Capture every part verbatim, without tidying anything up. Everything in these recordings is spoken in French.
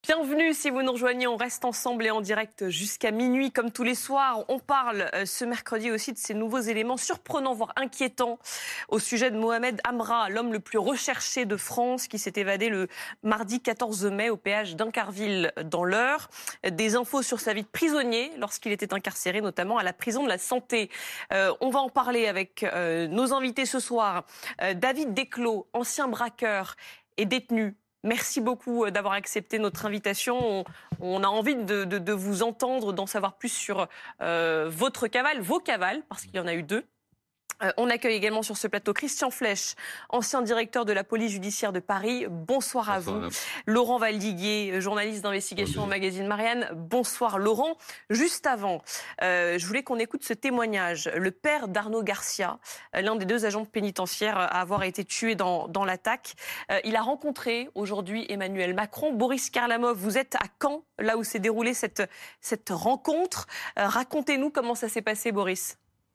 Bienvenue si vous nous rejoignez, on reste ensemble et en direct jusqu'à minuit comme tous les soirs. On parle euh, ce mercredi aussi de ces nouveaux éléments surprenants, voire inquiétants au sujet de Mohamed Amra, l'homme le plus recherché de France qui s'est évadé le mardi quatorze mai au péage d'Incarville dans l'Eure. Des infos sur sa vie de prisonnier lorsqu'il était incarcéré, notamment à la prison de la Santé. Euh, on va en parler avec euh, nos invités ce soir. Euh, David Desclos, ancien braqueur et détenu. Merci beaucoup d'avoir accepté notre invitation. On, on a envie de, de, de vous entendre, d'en savoir plus sur euh, votre cavale, vos cavales, parce qu'il y en a eu deux. Euh, on accueille également sur ce plateau Christian Flech, ancien directeur de la police judiciaire de Paris. Bonsoir à bonsoir, vous. Madame. Laurent Valdiguier, journaliste d'investigation au magazine Marianne. Bonsoir Laurent. Juste avant, euh, je voulais qu'on écoute ce témoignage. Le père d'Arnaud Garcia, euh, l'un des deux agents pénitentiaires à avoir été tué dans, dans l'attaque. Euh, il a rencontré aujourd'hui Emmanuel Macron. Boris Karlamov, vous êtes à Caen, là où s'est déroulée cette, cette rencontre. Euh, racontez-nous comment ça s'est passé, Boris.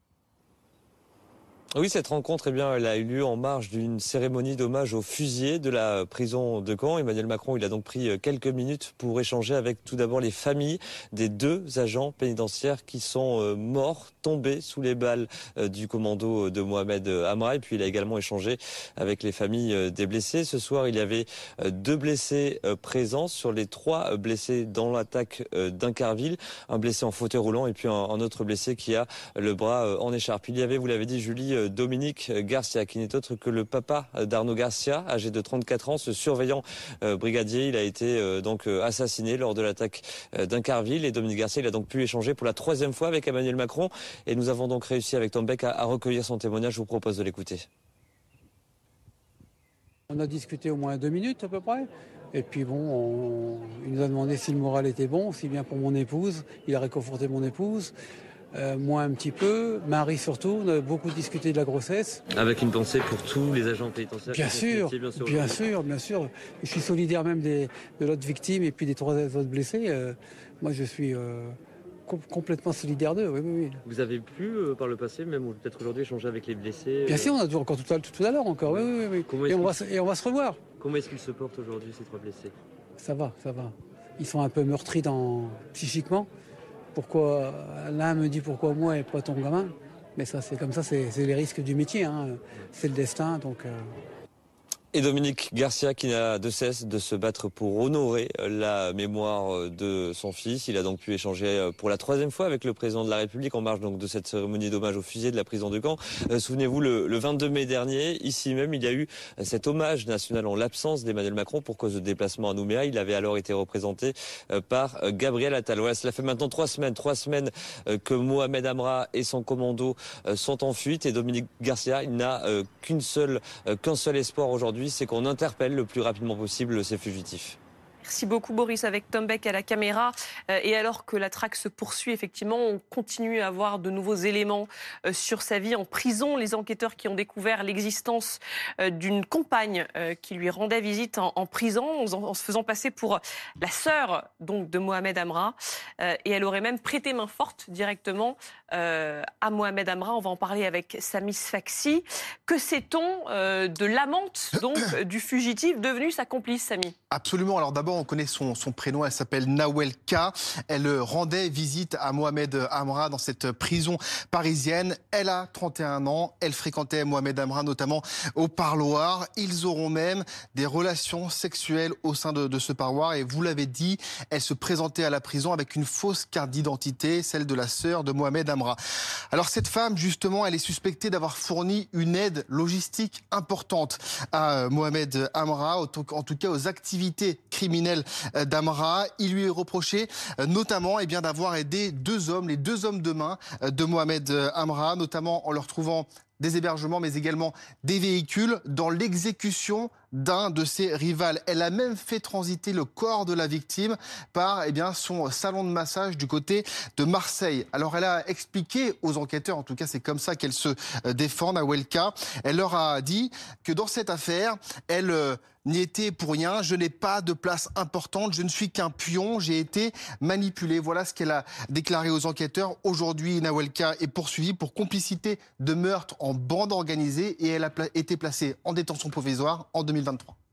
Oui, cette rencontre, eh bien, elle a eu lieu en marge d'une cérémonie d'hommage aux fusillés de la prison de Caen. Emmanuel Macron, il a donc pris quelques minutes pour échanger avec tout d'abord les familles des deux agents pénitentiaires qui sont morts, tombés sous les balles du commando de Mohamed Amra. Et puis il a également échangé avec les familles des blessés. Ce soir, il y avait deux blessés présents sur les trois blessés dans l'attaque d'Incarville. Un blessé en fauteuil roulant et puis un autre blessé qui a le bras en écharpe. Il y avait, vous l'avez dit, Julie, Dominique Garcia, qui n'est autre que le papa d'Arnaud Garcia, âgé de trente-quatre ans, ce surveillant euh, brigadier. Il a été euh, donc euh, assassiné lors de l'attaque euh, d'Incarville. Et Dominique Garcia, il a donc pu échanger pour la troisième fois avec Emmanuel Macron. Et nous avons donc réussi avec Tom Beck à, à recueillir son témoignage. Je vous propose de l'écouter. On a discuté au moins deux minutes à peu près. Et puis bon, on... il nous a demandé si le moral était bon, aussi bien pour mon épouse. Il a réconforté mon épouse. Euh, moi un petit peu, Marie surtout, on a beaucoup discuté de la grossesse. Avec une pensée pour tous les agents pénitentiaires. Bien sûr, bien sûr, bien sûr, bien sûr. Je suis solidaire même des, de l'autre victime et puis des trois autres blessés. Euh, moi je suis euh, com- complètement solidaire d'eux, oui, oui, oui. Vous avez pu euh, par le passé, même ou peut-être aujourd'hui, échanger avec les blessés euh... Bien sûr, on a dû encore tout à, tout à l'heure encore, oui, oui, oui. oui. Et, on va, et on va se revoir. Comment est-ce qu'ils se portent aujourd'hui, ces trois blessés? Ça va, ça va. Ils sont un peu meurtris dans... psychiquement. Pourquoi l'un me dit pourquoi moi et pas ton gamin, mais ça c'est comme ça, c'est, c'est les risques du métier, hein. C'est le destin, donc. Euh... Et Dominique Garcia qui n'a de cesse de se battre pour honorer la mémoire de son fils. Il a donc pu échanger pour la troisième fois avec le président de la République en marge donc de cette cérémonie d'hommage aux fusillés de la prison de Caen. Euh, souvenez-vous, le, le vingt-deux mai dernier, ici même, il y a eu cet hommage national en l'absence d'Emmanuel Macron pour cause de déplacement à Nouméa. Il avait alors été représenté par Gabriel Attal. Voilà, cela fait maintenant trois semaines, trois semaines que Mohamed Amra et son commando sont en fuite et Dominique Garcia, il n'a qu'une seule, qu'un seul espoir aujourd'hui, c'est qu'on interpelle le plus rapidement possible ces fugitifs. Merci beaucoup Boris, avec Tom Beck à la caméra. Euh, et alors que la traque se poursuit, effectivement, on continue à avoir de nouveaux éléments euh, sur sa vie en prison. Les enquêteurs qui ont découvert l'existence euh, d'une compagne euh, qui lui rendait visite en, en prison, en, en se faisant passer pour la sœur donc de Mohamed Amra. Euh, et elle aurait même prêté main forte directement euh, à Mohamed Amra. On va en parler avec Sami Sfaxi. Que sait-on euh, de l'amante donc du fugitif devenu sa complice, Sami? Absolument. Alors d'abord, on connaît son, son prénom, elle s'appelle Nawel K. Elle rendait visite à Mohamed Amra dans cette prison parisienne. Elle a trente et un ans, elle fréquentait Mohamed Amra notamment au parloir. Ils auront même des relations sexuelles au sein de, de ce parloir. Et vous l'avez dit, elle se présentait à la prison avec une fausse carte d'identité, celle de la sœur de Mohamed Amra. Alors cette femme, justement, elle est suspectée d'avoir fourni une aide logistique importante à Mohamed Amra, en tout cas aux activités criminelles d'Amra. Il lui est reproché notamment eh bien, d'avoir aidé deux hommes, les deux hommes de main de Mohamed Amra, notamment en leur trouvant des hébergements, mais également des véhicules dans l'exécution d'un de ses rivales. Elle a même fait transiter le corps de la victime par eh bien, son salon de massage du côté de Marseille. Alors elle a expliqué aux enquêteurs, en tout cas c'est comme ça qu'elle se défend, Nawelka. Elle leur a dit que dans cette affaire, elle euh, n'y était pour rien. Je n'ai pas de place importante, je ne suis qu'un pion, j'ai été manipulée. Voilà ce qu'elle a déclaré aux enquêteurs. Aujourd'hui, Nawelka est poursuivie pour complicité de meurtre en bande organisée et elle a pla- été placée en détention provisoire en deux mille vingt-trois.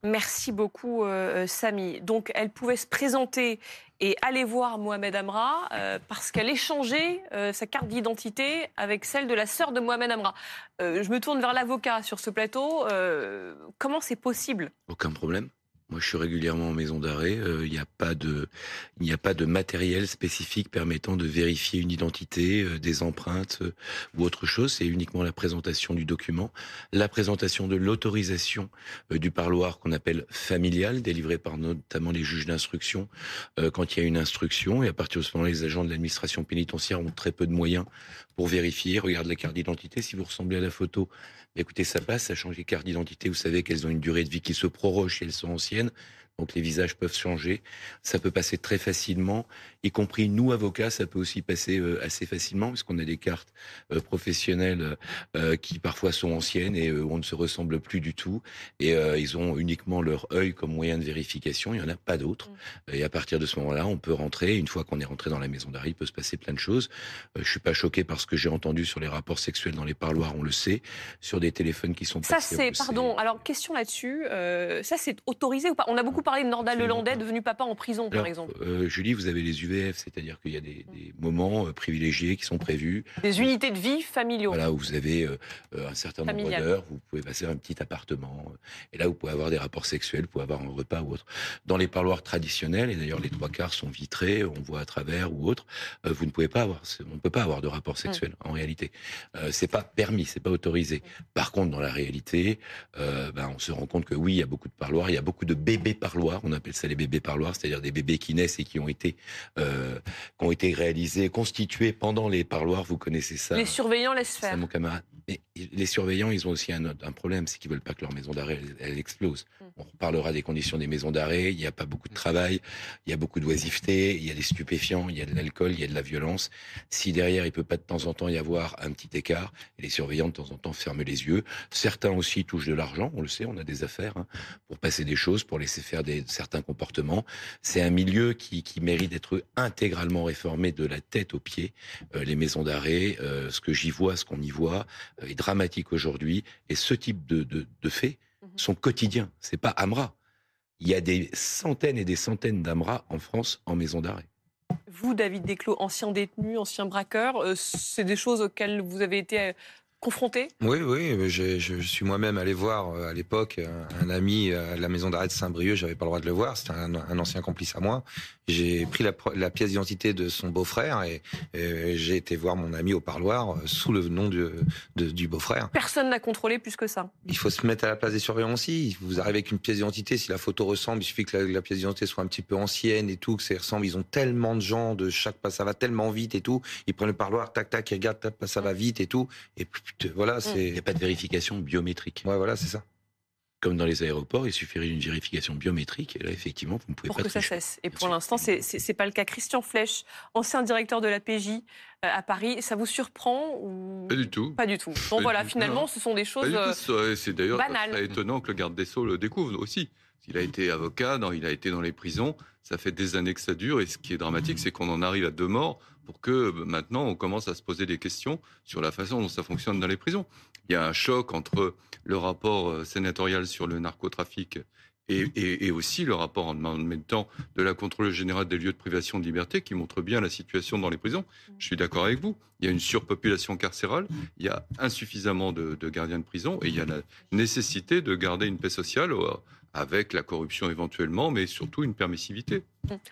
Merci beaucoup, euh, Samy. Donc, elle pouvait se présenter et aller voir Mohamed Amra euh, parce qu'elle échangeait euh, sa carte d'identité avec celle de la sœur de Mohamed Amra. Euh, je me tourne vers l'avocat sur ce plateau. Euh, comment c'est possible ? Aucun problème. Moi, je suis régulièrement en maison d'arrêt. Il euh, n'y a pas de, il n'y a pas de matériel spécifique permettant de vérifier une identité, euh, des empreintes euh, ou autre chose. C'est uniquement la présentation du document, la présentation de l'autorisation euh, du parloir qu'on appelle familial, délivré par notamment les juges d'instruction euh, quand il y a une instruction. Et à partir de ce moment-là, les agents de l'administration pénitentiaire ont très peu de moyens pour vérifier. Regarde la carte d'identité. Si vous ressemblez à la photo, écoutez, ça passe, ça change les cartes d'identité. Vous savez qu'elles ont une durée de vie qui se proroge si elles sont anciennes. Donc les visages peuvent changer. Ça peut passer très facilement, y compris nous, avocats, ça peut aussi passer euh, assez facilement, parce qu'on a des cartes euh, professionnelles euh, qui parfois sont anciennes et euh, on ne se ressemble plus du tout. Et euh, ils ont uniquement leur œil comme moyen de vérification, il n'y en a pas d'autre. Mmh. Et à partir de ce moment-là, on peut rentrer. Une fois qu'on est rentré dans la maison d'arrêt, il peut se passer plein de choses. Euh, je suis pas choqué par ce que j'ai entendu sur les rapports sexuels dans les parloirs, on le sait. Sur des téléphones qui sont passés, ça c'est, pardon, alors question là-dessus, euh, ça c'est autorisé ou pas ? On a beaucoup parlé de Nordal Lelandais, devenu papa en prison, par Alors, exemple. Euh, Julie, vous avez les U V F, c'est-à-dire qu'il y a des, des moments euh, privilégiés qui sont prévus. Des unités de vie familiaux. Voilà, où vous avez euh, un certain Familial. nombre d'heures, vous pouvez passer un petit appartement, euh, et là vous pouvez avoir des rapports sexuels, vous pouvez avoir un repas ou autre. Dans les parloirs traditionnels, et d'ailleurs les trois quarts sont vitrés, on voit à travers ou autre, euh, vous ne pouvez pas avoir, on ne peut pas avoir de rapport sexuel mmh. en réalité. Euh, c'est pas permis, c'est pas autorisé. Mmh. Par contre, dans la réalité, euh, ben, on se rend compte que oui, il y a beaucoup de parloirs, il y a beaucoup de bébés parloirs, on appelle ça les bébés parloirs, c'est-à-dire des bébés qui naissent et qui ont été, euh, qui ont été réalisés, constitués pendant les parloirs. Vous connaissez ça. Les surveillants laissent faire. C'est mon camarade. Mais les surveillants, ils ont aussi un, un problème, c'est qu'ils veulent pas que leur maison d'arrêt elle, elle explose. Mm. On reparlera des conditions des maisons d'arrêt. Il n'y a pas beaucoup de travail, il y a beaucoup d'oisiveté, il y a des stupéfiants, il y a de l'alcool, il y a de la violence. Si derrière il peut pas de temps en temps y avoir un petit écart, et les surveillants de temps en temps ferment les yeux. Certains aussi touchent de l'argent, on le sait, on a des affaires hein, pour passer des choses, pour laisser faire des certains comportements. C'est un milieu qui, qui mérite d'être intégralement réformé de la tête aux pieds. Euh, les maisons d'arrêt, euh, ce que j'y vois, ce qu'on y voit, euh, est dramatique aujourd'hui. Et ce type de, de, de faits mmh. sont quotidiens. C'est pas Amra. Il y a des centaines et des centaines d'Amra en France en maison d'arrêt. Vous, David Desclos, ancien détenu, ancien braqueur, euh, c'est des choses auxquelles vous avez été euh, confronté ? Oui, oui, je, je suis moi-même allé voir euh, à l'époque un, un ami à la maison d'arrêt de Saint-Brieuc, j'avais pas le droit de le voir, c'était un, un ancien complice à moi. J'ai pris la, la pièce d'identité de son beau-frère et, et j'ai été voir mon ami au parloir sous le nom du, de, du beau-frère. Personne n'a contrôlé plus que ça. Il faut se mettre à la place des surveillants aussi. Vous arrivez avec une pièce d'identité, si la photo ressemble, il suffit que la, la pièce d'identité soit un petit peu ancienne et tout, que ça ressemble. Ils ont tellement de gens, de chaque pas, ça va tellement vite et tout. Ils prennent le parloir, tac, tac, ils regardent, tac, ça va vite et tout. Et puis, voilà, c'est... Il n'y a pas de vérification biométrique. Ouais, voilà, c'est ça. Comme dans les aéroports, il suffirait d'une vérification biométrique. Et là, effectivement, vous ne pouvez pour pas... Pour que tricher. Ça cesse. Et Bien pour sûr. l'instant, ce n'est pas le cas. Christian Flech, ancien directeur de la P J euh, à Paris, ça vous surprend ou... Pas du tout. Pas du tout. Bon, pas voilà, tout. finalement, non. ce sont des choses euh, C'est d'ailleurs banales. étonnant que le garde des Sceaux le découvre aussi. Il a été avocat, non, il a été dans les prisons. Ça fait des années que ça dure. Et ce qui est dramatique, c'est qu'on en arrive à deux morts pour que maintenant, on commence à se poser des questions sur la façon dont ça fonctionne dans les prisons. Il y a un choc entre le rapport sénatorial sur le narcotrafic et, et, et aussi le rapport en même temps de la contrôleuse générale des lieux de privation de liberté qui montre bien la situation dans les prisons. Je suis d'accord avec vous. Il y a une surpopulation carcérale, il y a insuffisamment de, de gardiens de prison et il y a la nécessité de garder une paix sociale avec la corruption éventuellement, mais surtout une permissivité.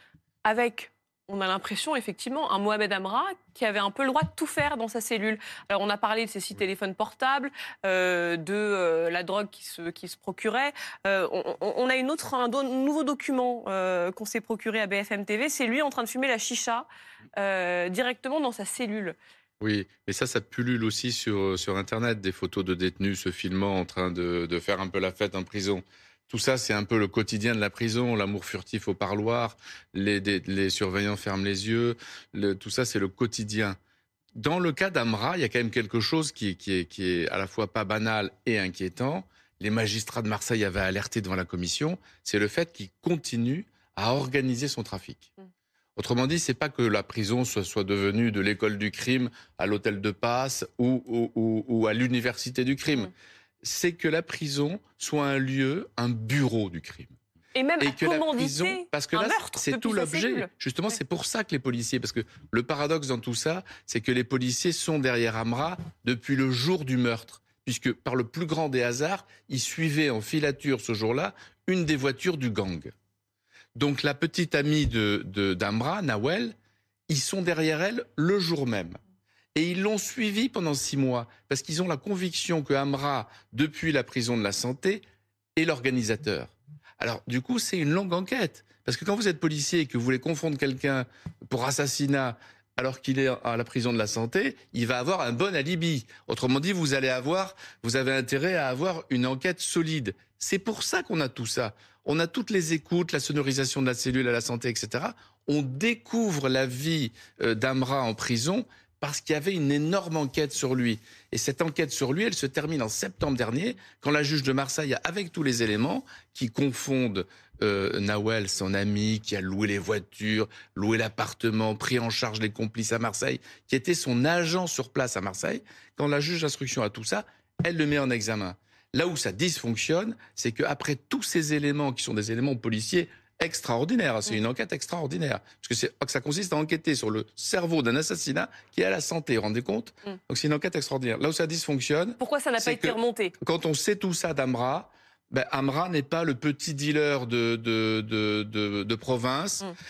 Avec... On a l'impression, effectivement, un Mohamed Amra qui avait un peu le droit de tout faire dans sa cellule. Alors, on a parlé de ses six téléphones portables, euh, de euh, la drogue qui se, qui se procurait. Euh, on, on a une autre, un do- nouveau document euh, qu'on s'est procuré à B F M T V. C'est lui en train de fumer la chicha euh, directement dans sa cellule. Oui, mais ça, ça pullule aussi sur, sur Internet, des photos de détenus se filmant en train de, de faire un peu la fête en prison. Tout ça, c'est un peu le quotidien de la prison, l'amour furtif au parloir, les, des, les surveillants ferment les yeux, le, tout ça, c'est le quotidien. Dans le cas d'Amra, il y a quand même quelque chose qui, qui, est, qui est à la fois pas banal et inquiétant. Les magistrats de Marseille avaient alerté devant la commission, c'est le fait qu'il continue à organiser son trafic. Mmh. Autrement dit, c'est pas que la prison soit, soit devenue de l'école du crime à l'hôtel de passe ou, ou, ou, ou à l'université du crime. Mmh. c'est que la prison soit un lieu, un bureau du crime. Et même et à que la commanditer prison, parce que un là, meurtre c'est depuis tout sa l'objet. cellule. Justement, Ouais. c'est pour ça que les policiers, parce que le paradoxe dans tout ça, c'est que les policiers sont derrière Amra depuis le jour du meurtre, puisque par le plus grand des hasards, ils suivaient en filature ce jour-là une des voitures du gang. Donc la petite amie de, de, d'Amra, Nawel, ils sont derrière elle le jour même. Et ils l'ont suivie pendant six mois, parce qu'ils ont la conviction que Amra, depuis la prison de la Santé, est l'organisateur. Alors, du coup, c'est une longue enquête. Parce que quand vous êtes policier et que vous voulez confondre quelqu'un pour assassinat alors qu'il est à la prison de la Santé, il va avoir un bon alibi. Autrement dit, vous allez avoir, vous avez intérêt à avoir une enquête solide. C'est pour ça qu'on a tout ça. On a toutes les écoutes, la sonorisation de la cellule à la Santé, et cetera. On découvre la vie d'Amra en prison parce qu'il y avait une énorme enquête sur lui. Et cette enquête sur lui, elle se termine en septembre dernier, quand la juge de Marseille, avec tous les éléments qui confondent euh, Nawel, son ami, qui a loué les voitures, loué l'appartement, pris en charge les complices à Marseille, qui était son agent sur place à Marseille, quand la juge d'instruction a tout ça, elle le met en examen. Là où ça dysfonctionne, c'est qu'après tous ces éléments, qui sont des éléments policiers, extraordinaire, c'est une enquête extraordinaire. Parce que, c'est, que ça consiste à enquêter sur le cerveau d'un assassinat qui est à la Santé, vous vous rendez compte ? mm. Donc c'est une enquête extraordinaire. Là où ça dysfonctionne... Pourquoi ça n'a pas été remonté ? Quand on sait tout ça d'Amra, ben Amra n'est pas le petit dealer de, de, de, de, de province, mm.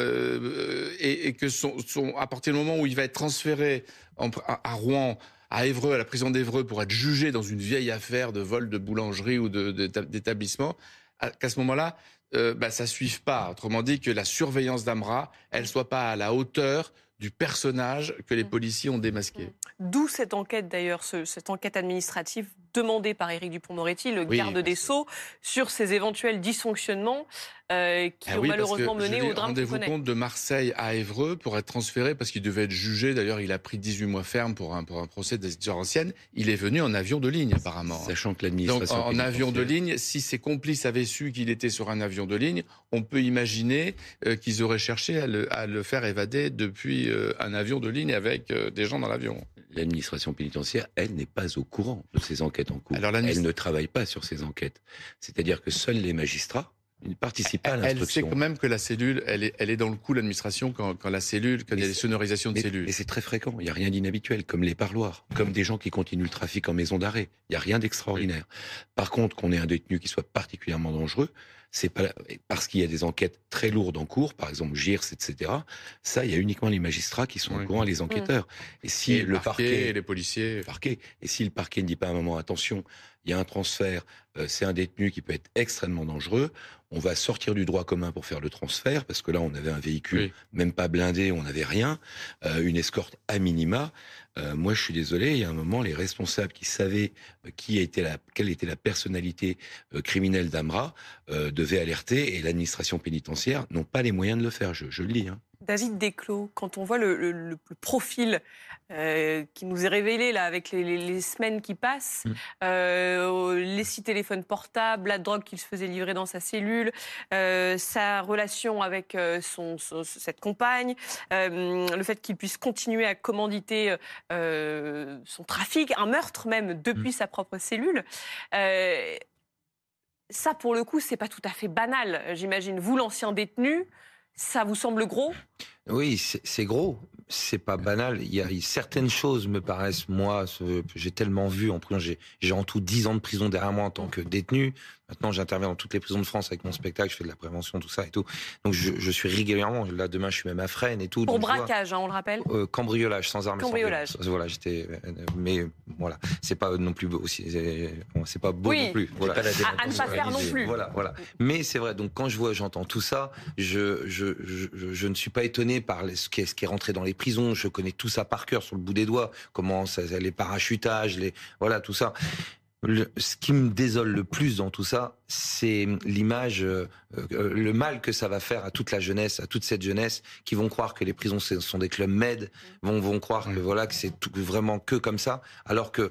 euh, et, et que son, son, à partir du moment où il va être transféré en, à, à Rouen, à Évreux, à la prison d'Évreux, pour être jugé dans une vieille affaire de vol de boulangerie ou de, de, d'établissement, qu'à ce moment-là, Euh, bah, ça ne suive pas. Autrement dit, que la surveillance d'Amra, elle ne soit pas à la hauteur du personnage que les policiers ont démasqué. D'où cette enquête d'ailleurs, ce, cette enquête administrative demandée par Éric Dupond-Moretti, le oui, garde des Sceaux, sur ces éventuels dysfonctionnements euh, qui ah ont oui, malheureusement parce que, mené dis, au drame qu'on rendez-vous connaît. compte, de Marseille à Évreux pour être transféré, parce qu'il devait être jugé. D'ailleurs, il a pris dix-huit mois ferme pour un, pour un procès des histoires anciennes. Il est venu en avion de ligne, apparemment. Sachant que l'administration... Donc, en, en avion de ligne, si ses complices avaient su qu'il était sur un avion de ligne, on peut imaginer euh, qu'ils auraient cherché à le, à le faire évader depuis euh, un avion de ligne avec euh, des gens dans l'avion. L'administration pénitentiaire, elle, n'est pas au courant de ces enquêtes en cours. Alors, elle ne travaille pas sur ces enquêtes. C'est-à-dire que seuls les magistrats ne participent pas à l'instruction. Elle sait quand même que la cellule, elle est, elle est dans le coup, l'administration, quand, quand la cellule, quand mais il y a des sonorisations de mais, cellules. Mais c'est très fréquent, il n'y a rien d'inhabituel, comme les parloirs, comme des gens qui continuent le trafic en maison d'arrêt. Il n'y a rien d'extraordinaire. Oui. Par contre, qu'on ait un détenu qui soit particulièrement dangereux, c'est pas parce qu'il y a des enquêtes très lourdes en cours, par exemple G I R S, et cetera. Ça, il y a uniquement les magistrats qui sont oui. au courant, les enquêteurs. Mmh. Et si et le, le parquet, parquet, et les policiers, le parquet, et si le parquet ne dit pas à un moment attention, il y a un transfert, euh, c'est un détenu qui peut être extrêmement dangereux, on va sortir du droit commun pour faire le transfert, parce que là, on avait un véhicule oui. même pas blindé, on n'avait rien, euh, une escorte à minima. Euh, moi, je suis désolé, il y a un moment, les responsables qui savaient euh, qui était la, quelle était la personnalité euh, criminelle d'Amra euh, devaient alerter, et l'administration pénitentiaire n'ont pas les moyens de le faire, je, je le dis. Hein. David Desclos, quand on voit le, le, le profil euh, qui nous est révélé là, avec les, les, les semaines qui passent, mmh. euh, les six téléphones portables, la drogue qu'il se faisait livrer dans sa cellule, euh, sa relation avec euh, son, son, cette compagne, euh, le fait qu'il puisse continuer à commanditer euh, son trafic, un meurtre même depuis mmh. sa propre cellule. Euh, ça, pour le coup, c'est pas tout à fait banal, j'imagine. Vous, l'ancien détenu, ça vous semble gros ? Oui, c'est, c'est gros. C'est pas banal. Il y a certaines choses me paraissent, moi, ce, j'ai tellement vu en prison. J'ai, j'ai en tout dix ans de prison derrière moi en tant que détenu. Maintenant, j'interviens dans toutes les prisons de France avec mon spectacle. Je fais de la prévention, tout ça et tout. Donc, je, je suis régulièrement. Là, demain, je suis même à Fresnes et tout. Pour donc, braquage, hein, on le rappelle. Euh, cambriolage sans armes. Cambriolage. Sans voilà, j'étais. Mais voilà, c'est pas non plus aussi. C'est pas beau oui. non plus. Voilà. Pas la à, à ne pas faire non plus. Voilà, voilà. Mais c'est vrai. Donc, quand je vois, j'entends tout ça, je, je, je, je, je ne suis pas étonné par ce qui est, ce qui est rentré dans les prisons. Je connais tout ça par cœur sur le bout des doigts. Comment ça, les parachutages, les voilà, tout ça. Le, ce qui me désole le plus dans tout ça, c'est l'image, euh, le mal que ça va faire à toute la jeunesse, à toute cette jeunesse qui vont croire que les prisons sont des clubs med, vont vont croire que voilà que c'est tout, vraiment que comme ça, alors que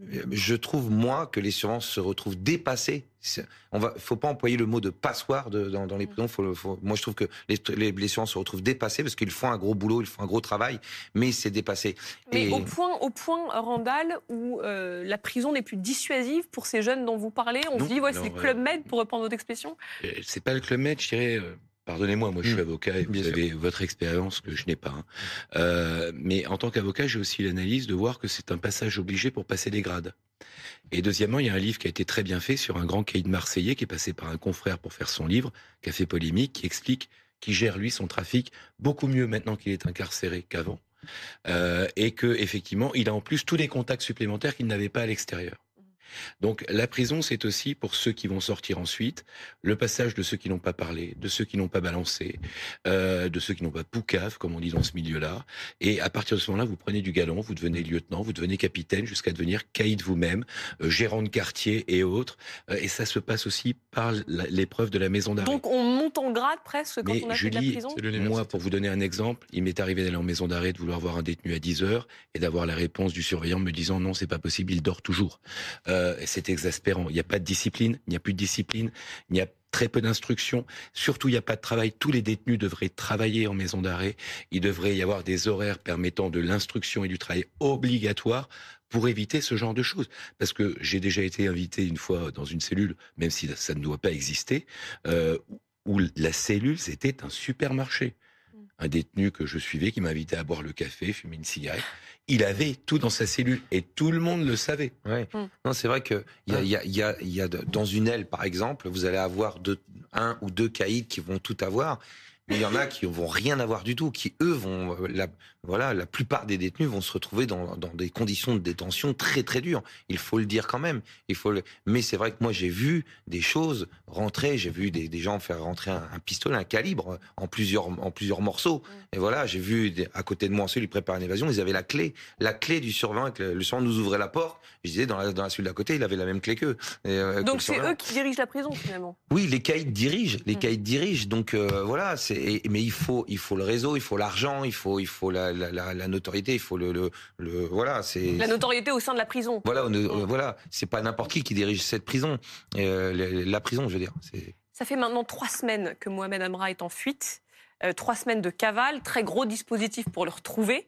Je trouve, moi, que les surveillants se retrouvent dépassés. Il ne faut pas employer le mot de passoire de, dans, dans les prisons. Faut, faut, moi, je trouve que les, les, les surveillants se retrouvent dépassés parce qu'ils font un gros boulot, ils font un gros travail, mais c'est dépassé. Mais Et... au point, au point, Randall, où euh, la prison n'est plus dissuasive pour ces jeunes dont vous parlez, on Non, se dit, ouais, alors, c'est le Club euh, Med, pour reprendre votre expression. C'est pas le Club Med, je dirais. Euh... Pardonnez-moi, moi je suis Mmh. avocat et vous Bien avez sûr. votre expérience que je n'ai pas. Hein. Euh, mais en tant qu'avocat, j'ai aussi l'analyse de voir que c'est un passage obligé pour passer les grades. Et deuxièmement, il y a un livre qui a été très bien fait sur un grand caïd marseillais qui est passé par un confrère pour faire son livre, qui a fait polémique, qui explique qu'il gère lui son trafic beaucoup mieux maintenant qu'il est incarcéré qu'avant. Euh, et que effectivement, il a en plus tous les contacts supplémentaires qu'il n'avait pas à l'extérieur. Donc la prison, c'est aussi pour ceux qui vont sortir ensuite, le passage de ceux qui n'ont pas parlé, de ceux qui n'ont pas balancé, euh, de ceux qui n'ont pas poucave, comme on dit dans ce milieu-là. Et à partir de ce moment-là, vous prenez du galon, vous devenez lieutenant, vous devenez capitaine, jusqu'à devenir caïd vous-même, euh, gérant de quartier et autres. Euh, et ça se passe aussi par la, l'épreuve de la maison d'arrêt. Donc on monte en grade presque quand Mais on a fait de la Julie, prison. moi, pour vous donner un exemple, il m'est arrivé d'aller en maison d'arrêt, de vouloir voir un détenu à dix heures et d'avoir la réponse du surveillant me disant non, c'est pas possible, il dort toujours. Euh, c'est exaspérant. Il n'y a pas de discipline, il n'y a plus de discipline, il y a très peu d'instruction. Surtout, il n'y a pas de travail. Tous les détenus devraient travailler en maison d'arrêt. Il devrait y avoir des horaires permettant de l'instruction et du travail obligatoire pour éviter ce genre de choses. Parce que j'ai déjà été invité une fois dans une cellule, même si ça ne doit pas exister, euh, où la cellule, c'était un supermarché. Un détenu que je suivais qui m'invitait à boire le café, fumer une cigarette. Il avait tout dans sa cellule et tout le monde le savait. Ouais. Mm. Non, c'est vrai que il y a, il y a, il y a, il y a de, dans une aile, par exemple, vous allez avoir deux, un ou deux caïds qui vont tout avoir. Mais il y en a qui vont rien avoir du tout, qui eux vont, la, voilà, la plupart des détenus vont se retrouver dans, dans des conditions de détention très très dures. Il faut le dire quand même. Il faut le... Mais c'est vrai que moi j'ai vu des choses rentrer, j'ai vu des, des gens faire rentrer un, un pistolet, un calibre en plusieurs en plusieurs morceaux. Et voilà, j'ai vu des, à côté de moi ceux qui préparaient une évasion, ils avaient la clé, la clé du surveillant. Le, le surveillant nous ouvrait la porte. Je disais dans la dans la cellule d'à côté, il avait la même clé qu'eux. Et, euh, Donc que c'est eux qui dirigent la prison finalement. Oui, les caïds dirigent, les mmh. caïds dirigent. Donc euh, voilà, c'est et, mais il faut il faut le réseau, il faut l'argent, il faut il faut la la, la, la notoriété, il faut le le, le voilà, c'est la notoriété au sein de la prison. Voilà, on, euh, voilà, c'est pas n'importe qui qui dirige cette prison, euh, la, la prison, je veux dire. C'est... Ça fait maintenant trois semaines que Mohamed Amra est en fuite, euh, trois semaines de cavale, très gros dispositif pour le retrouver.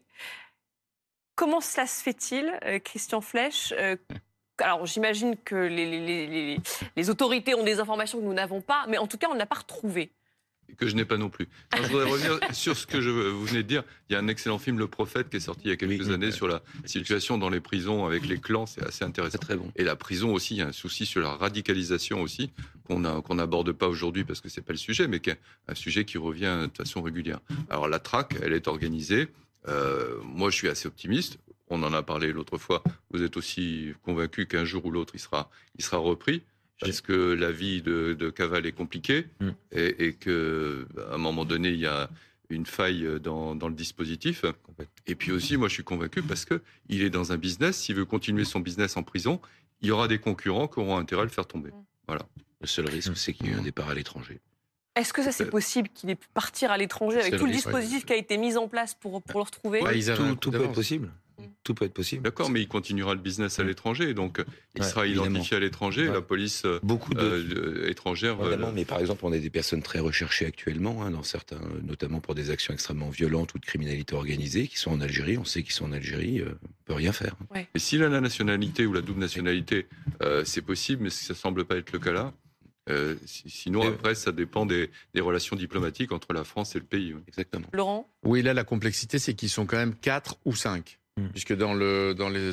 Comment cela se fait-il, euh, Christian Flech? euh, Alors j'imagine que les, les, les, les autorités ont des informations que nous n'avons pas, mais en tout cas on n'a pas retrouvé. Que je n'ai pas non plus. Alors, je voudrais revenir sur ce que je, vous venez de dire. Il y a un excellent film, Le Prophète, qui est sorti il y a quelques oui, années oui, sur la situation dans les prisons avec les clans. C'est assez intéressant. C'est très bon. Et la prison aussi, il y a un souci sur la radicalisation aussi, qu'on a, qu'on n'aborde pas aujourd'hui parce que c'est pas le sujet, mais qui est un sujet qui revient de façon régulière. Alors la traque, elle est organisée. Euh, moi, je suis assez optimiste. On en a parlé l'autre fois. Vous êtes aussi convaincu qu'un jour ou l'autre, il sera, il sera repris. Parce que la vie de, de cavale est compliquée mmh. et, et qu'à un moment donné, il y a une faille dans, dans le dispositif. Et puis aussi, moi, je suis convaincu parce qu'il est dans un business. S'il veut continuer son business en prison, il y aura des concurrents qui auront intérêt à le faire tomber. Voilà. Le seul risque, c'est qu'il y ait un départ à l'étranger. Est-ce que ça, c'est possible qu'il ait pu partir à l'étranger avec tout le dispositif qui a été mis en place pour, pour le retrouver? Ouais, tout, tout peut être possible. Tout peut être possible. D'accord, mais il continuera le business à l'étranger, donc il ouais, sera évidemment. identifié à l'étranger. Ouais. La police Beaucoup de... euh, étrangère. Évidemment, mais par exemple, on a des personnes très recherchées actuellement, hein, dans certains, notamment pour des actions extrêmement violentes ou de criminalité organisée, qui sont en Algérie. On sait qu'ils sont en Algérie, euh, on peut rien faire. Ouais. Et s'il a la nationalité ou la double nationalité, euh, c'est possible, mais ça semble pas être le cas là. Euh, sinon, et après, ça dépend des, des relations diplomatiques entre la France et le pays. Oui. Exactement. Laurent ? Oui, là, la complexité, c'est qu'ils sont quand même quatre ou cinq. Mmh. Puisque dans, le, dans les,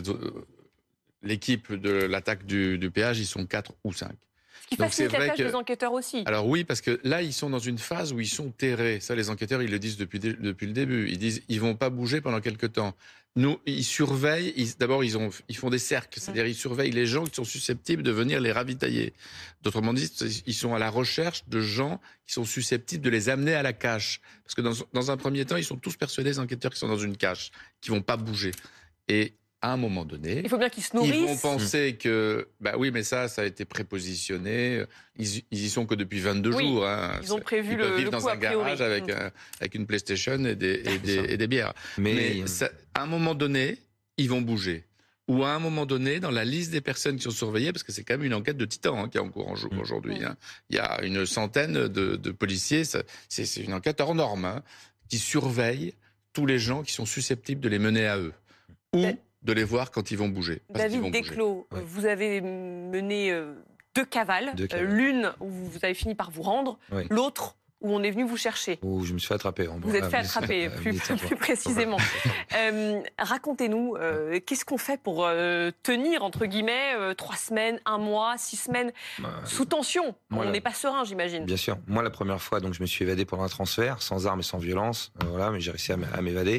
l'équipe de l'attaque du, du péage, ils sont quatre ou cinq. Ce qui facilite la tâche que... des enquêteurs aussi. Alors oui, parce que là, ils sont dans une phase où ils sont terrés. Ça, les enquêteurs, ils le disent depuis, depuis le début. Ils disent ils vont pas bouger pendant quelque temps. Nous, ils surveillent. Ils, d'abord, ils, ont, ils font des cercles. C'est-à-dire, ils surveillent les gens qui sont susceptibles de venir les ravitailler. D'autrement dit, ils sont à la recherche de gens qui sont susceptibles de les amener à la cache. Parce que dans, dans un premier temps, ils sont tous persuadés, les enquêteurs, qui sont dans une cache, qui vont pas bouger. Et à un moment donné, il faut bien qu'ils se nourrissent. Ils vont penser que, bah oui, mais ça, ça a été prépositionné. Ils, ils y sont que depuis vingt-deux oui, jours. Hein. Ils ont prévu ils le, peuvent vivre le dans un garage avec, mmh. un, avec une PlayStation et des, et des, et des bières. Mais, mais ça, à un moment donné, ils vont bouger. ou à un moment donné, dans la liste des personnes qui sont surveillées, parce que c'est quand même une enquête de titan hein, qui est en cours Mmh. aujourd'hui. Mmh. Hein. Il y a une centaine de, de policiers, ça, c'est, c'est une enquête hors norme, hein, qui surveillent tous les gens qui sont susceptibles de les mener à eux, ou Da- de les voir quand ils vont bouger. parce qu'ils David vont bouger. Desclos, Ouais. vous avez mené euh, deux cavales. Deux Euh, cavales. L'une où vous avez fini par vous rendre, Oui. l'autre où on est venu vous chercher. Où je me suis fait attraper. En Vous êtes fait attraper, plus, plus précisément. Euh, racontez-nous, euh, qu'est-ce qu'on fait pour euh, tenir, entre guillemets, euh, trois semaines, un mois, six semaines, sous tension? Voilà. On n'est pas serein, j'imagine. Bien sûr. Moi, la première fois, donc, je me suis évadé pendant un transfert, sans armes et sans violence. Euh, voilà, mais j'ai réussi à m- à m'évader.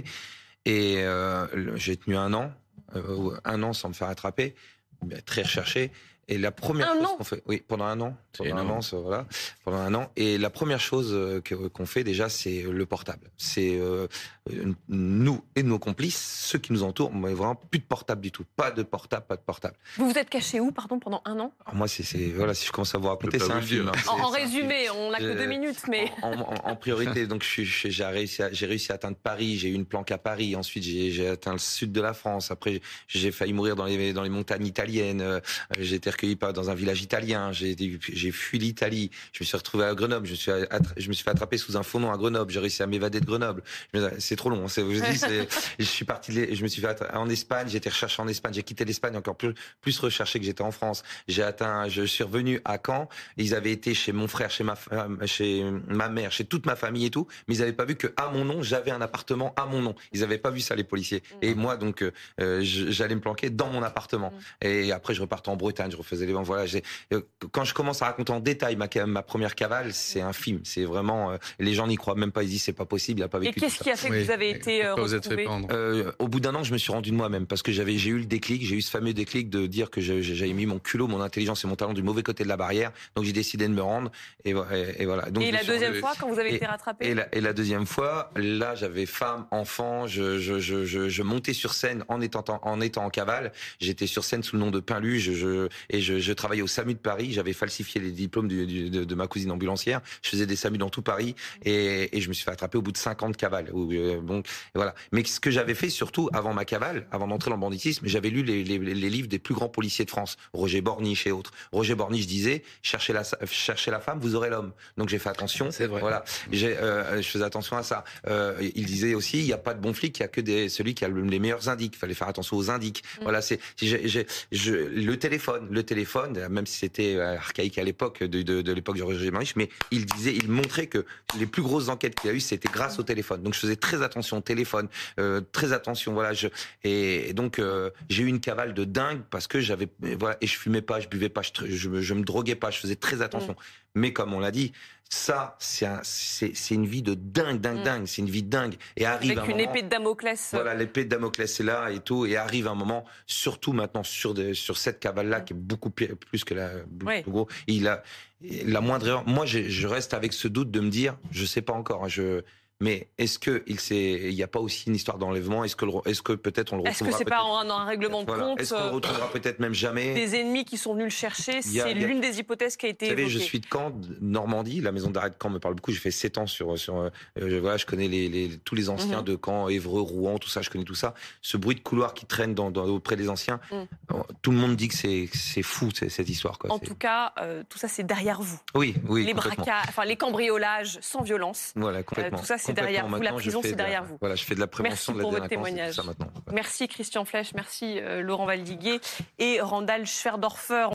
Et euh, le- j'ai tenu un an, euh, un an sans me faire attraper, mais très recherché. Et la première Un chose an qu'on fait, oui, pendant un an, C'est pendant un énorme. an, ça, voilà, pendant un an. Et la première chose euh, que- qu'on fait déjà, c'est le portable. C'est euh, euh, nous et nos complices, ceux qui nous entourent, mais vraiment plus de portable du tout, pas de portable, pas de portable. Vous vous êtes caché où, pardon, pendant un an? Alors moi, c'est, c'est voilà, si je commence à vous raconter, Je peux c'est pas un vous le film. dire. hein. En, C'est- en c'est un film. résumé, on n'a que Je- deux minutes, mais... En, en- en priorité, donc je suis- je- j'ai réussi, à, j'ai réussi à atteindre Paris. J'ai eu une planque à Paris. Ensuite, j'ai, j'ai atteint le sud de la France. Après, j'ai failli mourir dans les dans les montagnes italiennes. Euh, J'ai été recueilli par dans un village italien. J'ai été- j'ai fui l'Italie. Je me suis retrouvé à Grenoble. Je me suis attra- je me suis fait attraper sous un faux nom à Grenoble. J'ai réussi à m'évader de Grenoble. Je me- C'est trop long. hein. C'est, je, vous dis, c'est- je suis parti. de l'E- Je me suis fait attra- en Espagne. J'ai été recherché en Espagne. J'ai quitté l'Espagne encore plus plus recherché que j'étais en France. J'ai atteint. Je suis revenu à Caen. Ils avaient été chez mon frère, chez ma femme, chez ma mère, chez toute ma famille et tout, mais ils n'avaient pas vu que à mon nom, j'avais un appartement à mon nom. Ils n'avaient pas vu ça, les policiers. Et moi, donc, euh, je- j'allais me planquer dans mon appartement. Et après, je repartais en Bretagne, je refaisais les vents. Voilà. J'ai, euh, quand je commence à raconter en détail ma, ma première cavale, c'est un film. C'est vraiment, euh, les gens n'y croient même pas. Ils disent c'est pas possible, il n'a pas Et vécu. qu'est-ce tout qui ça. a fait que Oui. vous avez Et été euh, pourquoi vous êtes fait retrouvé? pendre Euh, au bout d'un an, je me suis rendu de moi-même parce que j'avais, j'ai eu le déclic, j'ai eu ce fameux déclic de dire que je- j'avais mis mon culot, mon intelligence et mon talent du mauvais côté de la barrière. Donc j'ai décidé de me rendre et, vo- et- et voilà. Donc, Et je la me suis deuxième rendu- fois, quand vous avez Et- été rattrapé? Et la, et la deuxième fois, là, j'avais femme, enfant, je, je, je, je, je montais sur scène en étant en, en étant en cavale. J'étais sur scène sous le nom de Pinlu, je, je, et je, je travaillais au SAMU de Paris. J'avais falsifié les diplômes du, du- de, de ma cousine ambulancière. Je faisais des SAMU dans tout Paris et, et je me suis fait attraper au bout de cinquante cavales. Où, euh, bon, et voilà. Mais ce que j'avais fait surtout avant ma cavale, avant d'entrer dans le banditisme, j'avais lu les, les, les livres des plus grands policiers de France, Roger Borniche et autres. Roger Borniche disait cherchez la, cherchez la femme, vous aurez l'homme. Donc j'ai fait attention. C'est vrai. Voilà. J'ai, euh, je faisais attention à ça. Euh, il disait aussi, il n'y a pas de bon flic, il n'y a que des, celui qui a le- les meilleurs indices. Il fallait faire attention aux indices. Mm. Voilà, c'est, j'ai, j'ai, je, le téléphone, le téléphone, même si c'était euh, archaïque à l'époque de, de, de l'époque de Roger Borniche, mais il disait, il montrait que les plus grosses enquêtes qu'il a eues, c'était grâce au téléphone. Donc je faisais très attention au téléphone, euh, très attention. Voilà, je, et, et donc euh, j'ai eu une cavale de dingue parce que j'avais, voilà, et je fumais pas, je buvais pas, je, je, me- je me droguais pas, je faisais très attention. Mm. Mais comme on l'a dit, ça, c'est, un, c'est, c'est une vie de dingue, dingue, Mm. dingue. C'est une vie dingue. Et arrive Avec un une moment, épée de Damoclès. voilà, l'épée de Damoclès est là et tout. Et arrive un moment, surtout maintenant sur, des, sur cette cavale-là, qui est beaucoup pi- plus que la beaucoup Ouais. plus gros. Il a la moindre erreur. Moi, je, je reste avec ce doute de me dire, je sais pas encore. hein, Je, mais est-ce que il s'est, il n'y a pas aussi une histoire d'enlèvement? Est-ce que, le- est-ce que peut-être on le Est-ce que retrouvera c'est pas peut-être- un, un règlement de Voilà. compte Est-ce qu'on le euh, retrouvera peut-être même jamais? des ennemis qui sont venus le chercher? Il y a- C'est il y a- l'une des hypothèses qui a été Vous savez, évoquée. je suis de Caen, de Normandie. La maison d'arrêt de Caen me parle beaucoup. J'ai fait sept ans sur, sur, euh, je, voilà, je connais les, les, tous les anciens Mhm. de Caen, Évreux, Rouen, tout ça. Je connais tout ça. Ce bruit de couloir qui traîne dans, dans, auprès des anciens. Mhm. euh, Tout le monde dit que c'est, c'est fou, c'est- cette histoire, quoi. En C'est- tout cas, euh, tout ça, c'est derrière vous. oui, oui, Les complètement. braquages, enfin les cambriolages sans violence. Voilà, complètement. Euh, tout ça, c'est Complètement. derrière vous. La Maintenant, je prison, fais c'est de la- derrière vous. Voilà, je fais de la prévention, Merci de la pour votre délinquance, et tout témoignage. ça maintenant. Merci Christian Flech, merci euh, Laurent Valdiguier et Randall Schwerdorfer.